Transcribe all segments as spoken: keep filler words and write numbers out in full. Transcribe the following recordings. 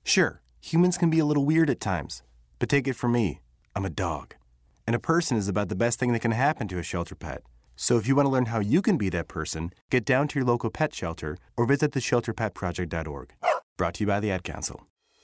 Sure, humans can be a little weird at times, but take it from me, I'm a dog. And a person is about the best thing that can happen to a shelter pet. So if you want to learn how you can be that person, get down to your local pet shelter or visit the shelter pet project dot org. Brought to you by the Ad Council.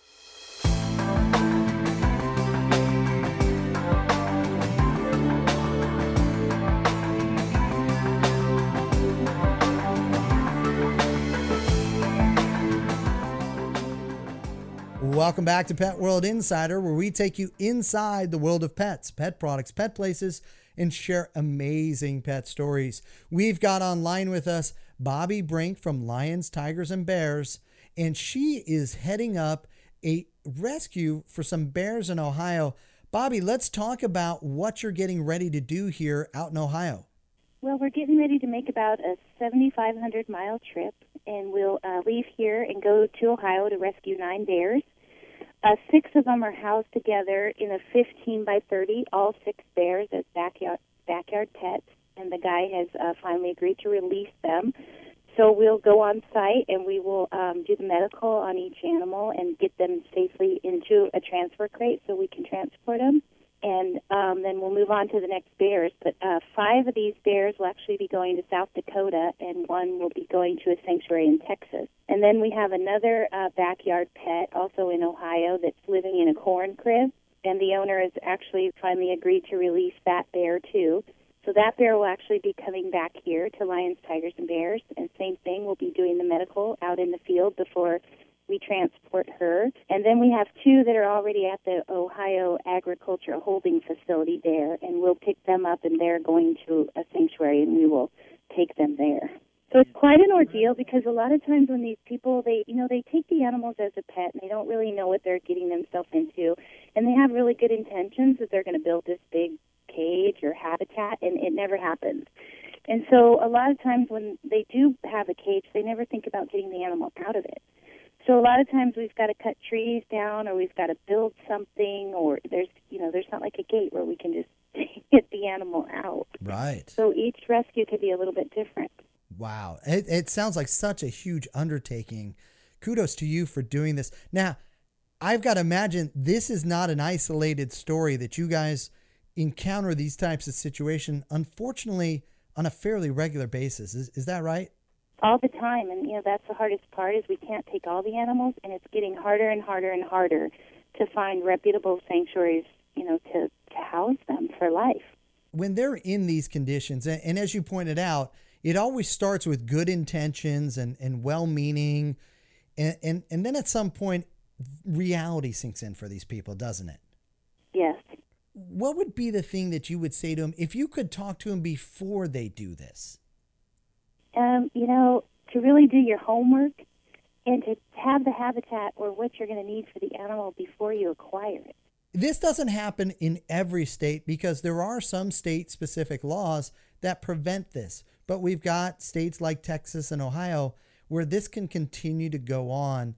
Welcome back to Pet World Insider, where we take you inside the world of pets, pet products, pet places, and share amazing pet stories. We've got online with us Bobby Brink from Lions, Tigers, and Bears, and she is heading up a rescue for some bears in Ohio. Bobby, let's talk about what you're getting ready to do here out in Ohio. Well, we're getting ready to make about a seventy-five hundred mile trip, and we'll uh, leave here and go to Ohio to rescue nine bears. Uh, six of them are housed together in a fifteen by thirty, all six bears as backyard, backyard pets, and the guy has uh, finally agreed to release them. So we'll go on site and we will um, do the medical on each animal and get them safely into a transfer crate so we can transport them. And um, then we'll move on to the next bears. But uh, five of these bears will actually be going to South Dakota, and one will be going to a sanctuary in Texas. And then we have another uh, backyard pet, also in Ohio, that's living in a corn crib. And the owner has actually finally agreed to release that bear, too. So that bear will actually be coming back here to Lions, Tigers, and Bears. And same thing, we'll be doing the medical out in the field before we transport her. And then we have two that are already at the Ohio Agricultural Holding Facility there, and we'll pick them up, and they're going to a sanctuary, and we will take them there. So it's quite an ordeal because a lot of times when these people, they, you know, they take the animals as a pet, and they don't really know what they're getting themselves into, and they have really good intentions that they're going to build this big cage or habitat, and it never happens. And so a lot of times when they do have a cage, they never think about getting the animal out of it. So a lot of times we've got to cut trees down, or we've got to build something, or there's, you know, there's not like a gate where we can just get the animal out. Right. So each rescue could be a little bit different. Wow. It, it sounds like such a huge undertaking. Kudos to you for doing this. Now, I've got to imagine this is not an isolated story, that you guys encounter these types of situations, unfortunately, on a fairly regular basis. Is, is that right? All the time, and you know that's the hardest part, is we can't take all the animals, and it's getting harder and harder and harder to find reputable sanctuaries, you know, to, to house them for life. When they're in these conditions, and, and as you pointed out, it always starts with good intentions and, and well-meaning, and, and, and then at some point, reality sinks in for these people, doesn't it? Yes. What would be the thing that you would say to them if you could talk to them before they do this? Um, you know, to really do your homework and to have the habitat or what you're going to need for the animal before you acquire it. This doesn't happen in every state because there are some state-specific laws that prevent this. But we've got states like Texas and Ohio where this can continue to go on.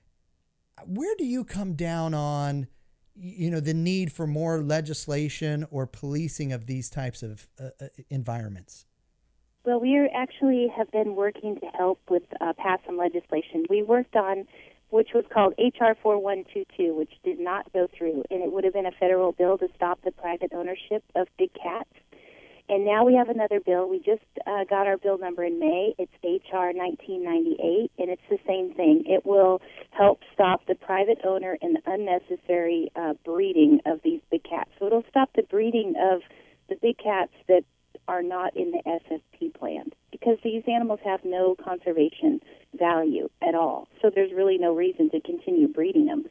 Where do you come down on, you know, the need for more legislation or policing of these types of uh, environments? Well, we are actually have been working to help with uh, pass some legislation. We worked on, which was called H R forty-one twenty-two, which did not go through, and it would have been a federal bill to stop the private ownership of big cats. And now we have another bill. We just uh, got our bill number in May. It's H R nineteen ninety-eight, and it's the same thing. It will help stop the private owner and the unnecessary uh, breeding of these big cats. So it'll stop the breeding of the big cats that are not in the S S P plan, because these animals have no conservation value at all. So there's really no reason to continue breeding them.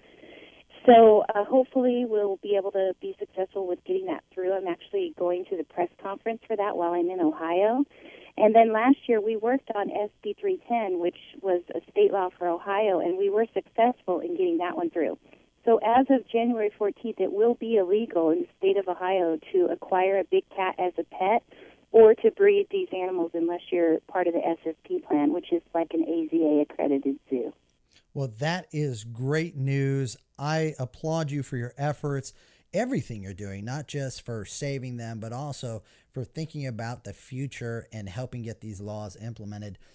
So uh, hopefully we'll be able to be successful with getting that through. I'm actually going to the press conference for that while I'm in Ohio. And then last year we worked on S B three ten, which was a state law for Ohio, and we were successful in getting that one through. So as of January fourteenth, it will be illegal in the state of Ohio to acquire a big cat as a pet or to breed these animals unless you're part of the S S P plan, which is like an A Z A-accredited zoo. Well, that is great news. I applaud you for your efforts, everything you're doing, not just for saving them, but also for thinking about the future and helping get these laws implemented.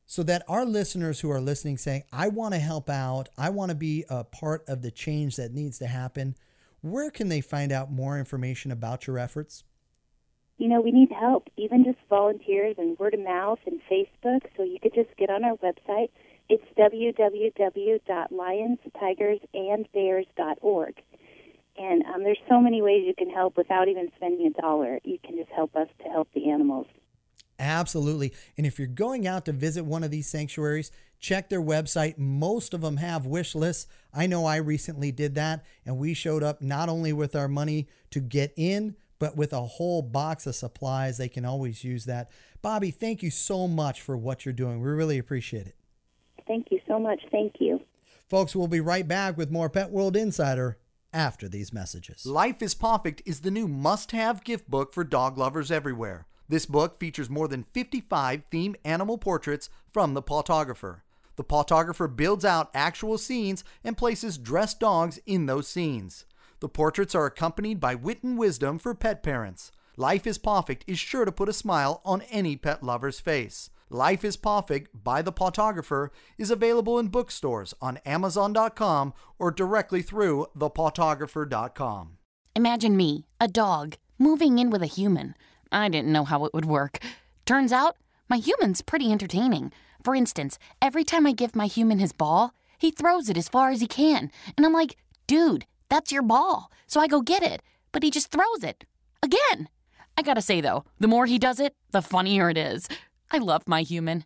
so that our listeners who are listening saying, I want to help out, I want to be a part of the change that needs to happen, where can they find out more information about your efforts? You know, we need help, even just volunteers and word of mouth and Facebook. So you could just get on our website. It's w w w dot lions tigers and bears dot org. And um, there's so many ways you can help without even spending a dollar. You can just help us to help the animals. Absolutely. And if you're going out to visit one of these sanctuaries, check their website. Most of them have wish lists. I know I recently did that, and we showed up not only with our money to get in, but with a whole box of supplies. They can always use that. Bobby, thank you so much for what you're doing. We really appreciate it. Thank you so much. Thank you. Folks, we'll be right back with more Pet World Insider after these messages. Life is Perfect is the new must-have gift book for dog lovers everywhere. This book features more than fifty-five themed animal portraits from the Pawtographer. The Pawtographer builds out actual scenes and places dressed dogs in those scenes. The portraits are accompanied by wit and wisdom for pet parents. Life is Perfect is sure to put a smile on any pet lover's face. Life is Perfect by the Pawtographer is available in bookstores on amazon dot com or directly through the pawtographer dot com. Imagine me, a dog, moving in with a human. I didn't know how it would work. Turns out, my human's pretty entertaining. For instance, every time I give my human his ball, he throws it as far as he can. And I'm like, dude, that's your ball. So I go get it, but he just throws it. Again. I gotta say, though, the more he does it, the funnier it is. I love my human.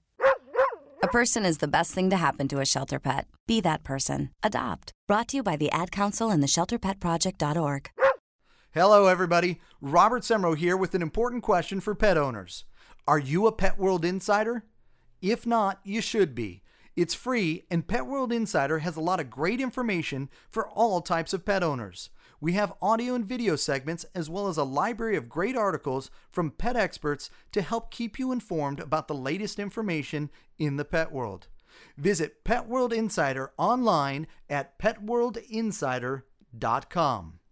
A person is the best thing to happen to a shelter pet. Be that person. Adopt. Brought to you by the Ad Council and the shelter pet project dot org. Hello, everybody. Robert Semro here with an important question for pet owners. Are you a Pet World Insider? If not, you should be. It's free, and Pet World Insider has a lot of great information for all types of pet owners. We have audio and video segments, as well as a library of great articles from pet experts to help keep you informed about the latest information in the pet world. Visit Pet World Insider online at pet world insider dot com.